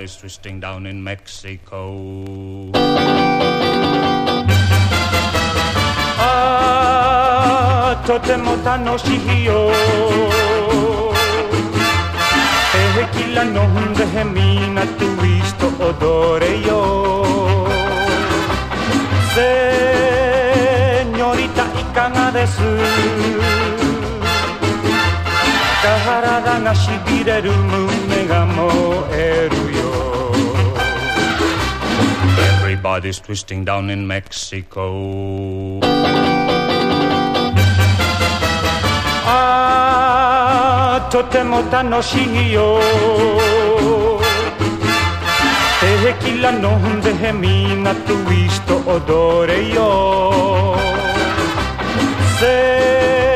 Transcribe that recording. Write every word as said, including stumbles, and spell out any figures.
Everybody's twisting down in Mexico. ああ、とても楽しいよ。テキラ飲んでみんなツイスト踊れよ。セニョリタいかがです？体がしびれる胸が燃えるよ。 Everybody's twisting down in Mexico. ああ、とても楽しいよ。テキラ飲んでみんなツイスト踊れよ。セ